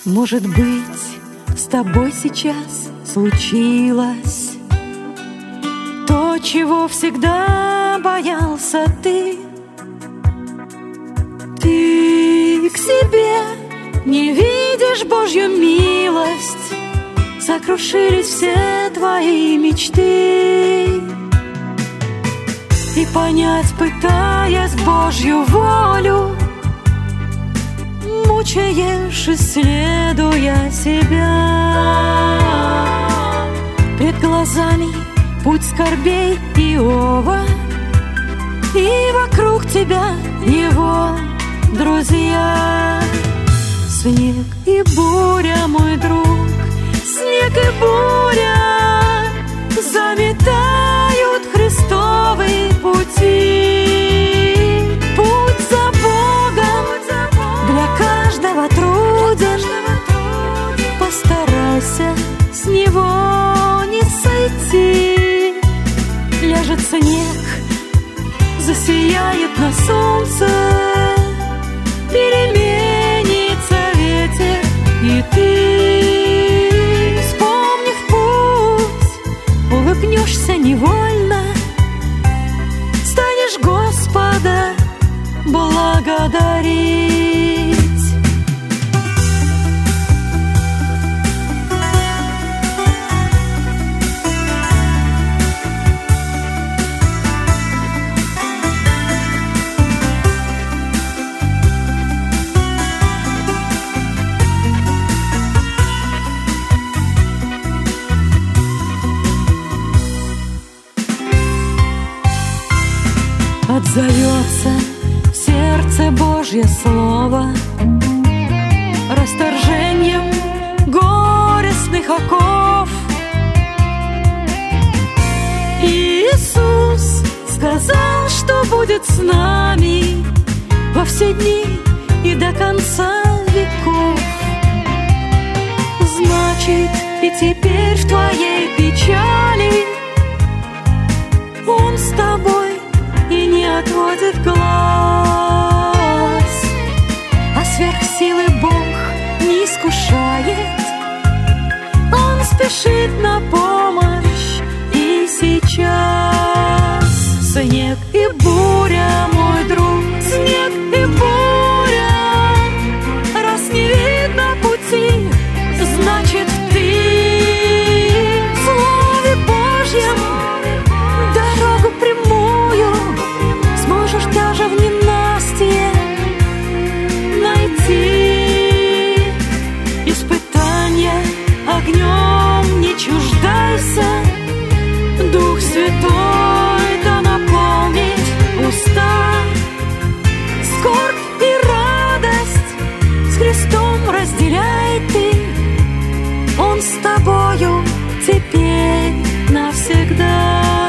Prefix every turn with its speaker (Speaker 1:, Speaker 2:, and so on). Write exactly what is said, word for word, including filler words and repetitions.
Speaker 1: Может быть, с тобой сейчас случилось то, чего всегда боялся ты. Ты к себе не видишь Божью милость, сокрушились все твои мечты. И понять, пытаясь Божью волю, мучаешь, исследуя себя. Пред глазами путь скорбей Иова, и вокруг тебя его друзья. Снег и буря, мой друг, снег и буря заметают Христовы пути. Путь за Богом для каждого труден, постарайся с него не сойти. Ляжет снег, засияет на солнце, переменится ветер, и ты, вспомнив путь, улыбнешься невольно, станешь Господа благодарить. Отзовется в сердце Божье слово расторжением горестных оков. Иисус сказал, что будет с нами во все дни и до конца веков. Значит, и теперь в твоей печали Он с тобой и не отводит глаз. А сверх силы Бог не искушает, Он спешит на помощь и сейчас. Снег и буря, мой друг, снег и буря, раз не видно пути, значит ты в Слове Божьем дорогу прямую сможешь даже в ненастье найти. Испытания огнем не чуждайся, Дух Святой да наполнит уста. Скорбь и радость с Христом разделяй ты, Он с тобою теперь навсегда.